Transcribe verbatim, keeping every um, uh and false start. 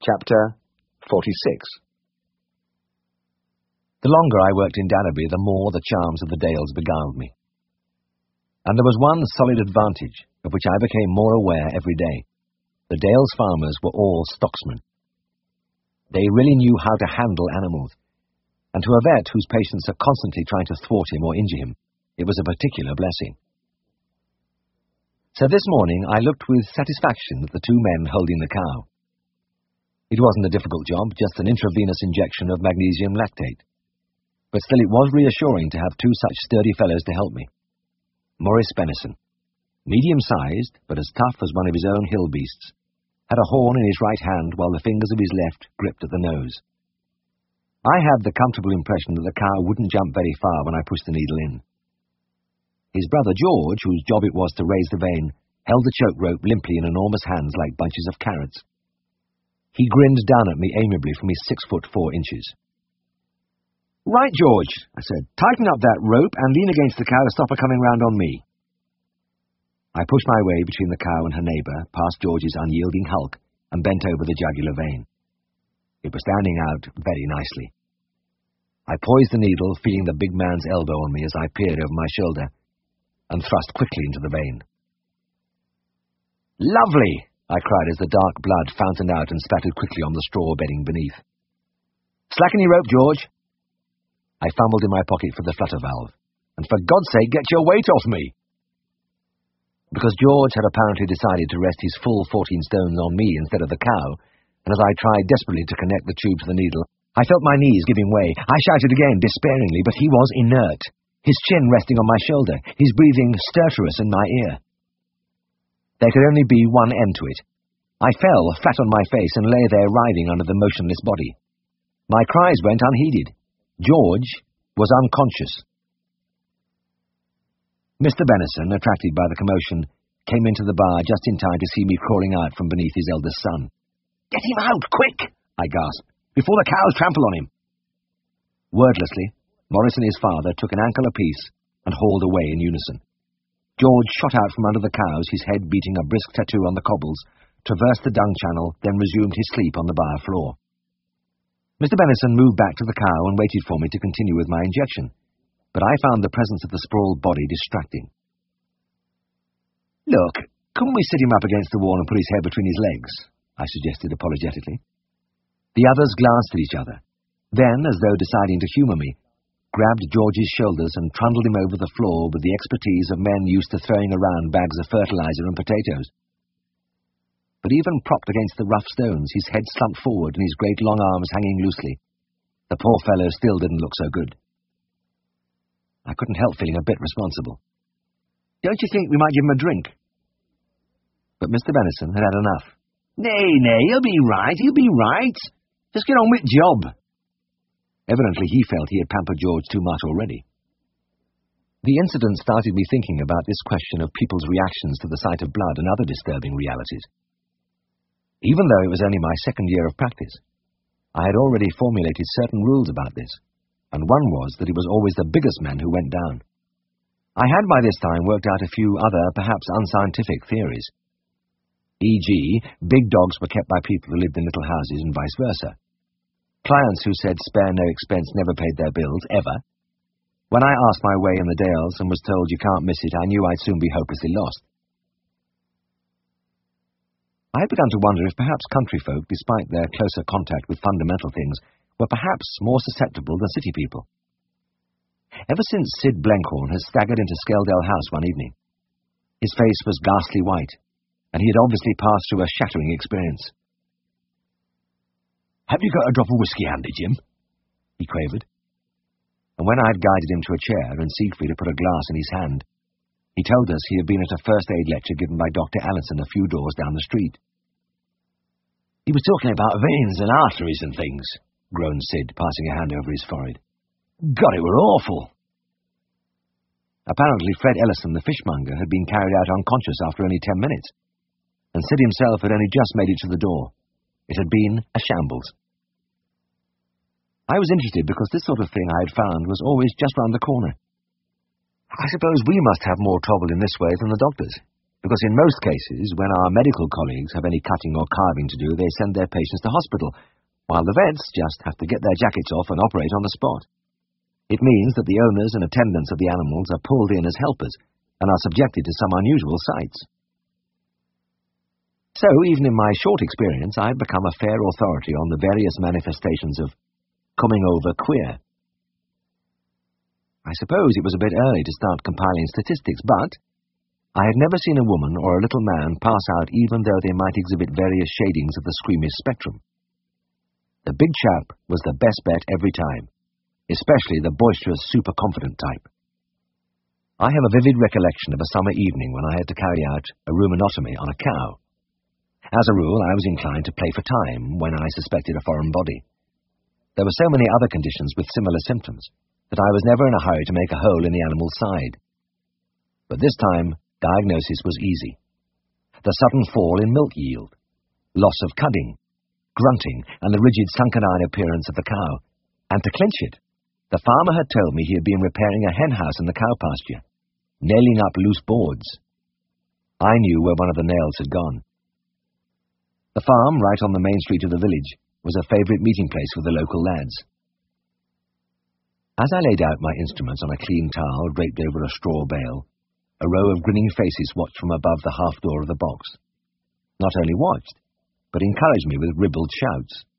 Chapter forty-six. The longer I worked in Dannaby, the more the charms of the Dales beguiled me. And there was one solid advantage, of which I became more aware every day. The Dales farmers were all stocksmen. They really knew how to handle animals, and to a vet whose patients are constantly trying to thwart him or injure him, it was a particular blessing. So this morning I looked with satisfaction at the two men holding the cow. It wasn't a difficult job, just an intravenous injection of magnesium lactate. But still it was reassuring to have two such sturdy fellows to help me. Maurice Bennison, medium-sized, but as tough as one of his own hill beasts, had a horn in his right hand while the fingers of his left gripped at the nose. I had the comfortable impression that the cow wouldn't jump very far when I pushed the needle in. His brother George, whose job it was to raise the vein, held the choke rope limply in enormous hands like bunches of carrots. He grinned down at me amiably from his six foot four inches. "Right, George," I said, "tighten up that rope and lean against the cow to stop her coming round on me." I pushed my way between the cow and her neighbour, past George's unyielding hulk, and bent over the jugular vein. It was standing out very nicely. I poised the needle, feeling the big man's elbow on me as I peered over my shoulder, and thrust quickly into the vein. "Lovely!" I cried as the dark blood fountained out and spattered quickly on the straw bedding beneath. "Slacken your rope, George." I fumbled in my pocket for the flutter valve. "And for God's sake, get your weight off me!" Because George had apparently decided to rest his full fourteen stones on me instead of the cow, and as I tried desperately to connect the tube to the needle, I felt my knees giving way. I shouted again, despairingly, but he was inert, his chin resting on my shoulder, his breathing stertorous in my ear. There could only be one end to it. I fell flat on my face and lay there writhing under the motionless body. My cries went unheeded. George was unconscious. Mister Bennison, attracted by the commotion, came into the bar just in time to see me crawling out from beneath his eldest son. "Get him out, quick!" I gasped, "before the cows trample on him." Wordlessly, Maurice and his father took an ankle apiece and hauled away in unison. George shot out from under the cows, his head beating a brisk tattoo on the cobbles, traversed the dung channel, then resumed his sleep on the bar floor. Mister Bennison moved back to the cow and waited for me to continue with my injection, but I found the presence of the sprawled body distracting. "Look, couldn't we sit him up against the wall and put his head between his legs?" I suggested apologetically. The others glanced at each other, then, as though deciding to humour me, grabbed George's shoulders and trundled him over the floor with the expertise of men used to throwing around bags of fertilizer and potatoes. But even propped against the rough stones, his head slumped forward and his great long arms hanging loosely, the poor fellow still didn't look so good. I couldn't help feeling a bit responsible. "Don't you think we might give him a drink?" But Mister Bennison had had enough. "Nay, nay, he'll be right, he'll be right. Just get on with job." Evidently he felt he had pampered George too much already. The incident started me thinking about this question of people's reactions to the sight of blood and other disturbing realities. Even though it was only my second year of practice, I had already formulated certain rules about this, and one was that it was always the biggest men who went down. I had by this time worked out a few other, perhaps unscientific theories. for example, big dogs were kept by people who lived in little houses and vice versa. Clients who said spare no expense never paid their bills, ever. When I asked my way in the Dales and was told you can't miss it, I knew I'd soon be hopelessly lost. I had begun to wonder if perhaps country folk, despite their closer contact with fundamental things, were perhaps more susceptible than city people. Ever since Sid Blenkhorn had staggered into Skeldale House one evening, his face was ghastly white, and he had obviously passed through a shattering experience. "Have you got a drop of whiskey handy, Jim?" he quavered. And when I had guided him to a chair and Siegfried had put a glass in his hand, he told us he had been at a first-aid lecture given by Doctor Allinson a few doors down the street. "He was talking about veins and arteries and things," groaned Sid, passing a hand over his forehead. "God, it were awful." Apparently Fred Ellison, the fishmonger, had been carried out unconscious after only ten minutes, and Sid himself had only just made it to the door. It had been a shambles. I was interested because this sort of thing I had found was always just round the corner. I suppose we must have more trouble in this way than the doctors. because in most cases, when our medical colleagues have any cutting or carving to do, they send their patients to hospital, while the vets just have to get their jackets off and operate on the spot. It means that the owners and attendants of the animals are pulled in as helpers and are subjected to some unusual sights. So, even in my short experience, I had become a fair authority on the various manifestations of coming over queer. I suppose it was a bit early to start compiling statistics, but I had never seen a woman or a little man pass out even though they might exhibit various shadings of the squeamish spectrum. The big chap was the best bet every time, especially the boisterous, super-confident type. I have a vivid recollection of a summer evening when I had to carry out a ruminotomy on a cow. As a rule, I was inclined to play for time when I suspected a foreign body. There were so many other conditions with similar symptoms that I was never in a hurry to make a hole in the animal's side. But this time, diagnosis was easy. The sudden fall in milk yield, loss of cudding, grunting, and the rigid sunken-eye appearance of the cow. And to clinch it, the farmer had told me he had been repairing a hen house in the cow pasture, nailing up loose boards. I knew where one of the nails had gone. The farm, right on the main street of the village, was a favourite meeting place for the local lads. As I laid out my instruments on a clean towel draped over a straw bale, a row of grinning faces watched from above the half-door of the box. Not only watched, but encouraged me with ribald shouts.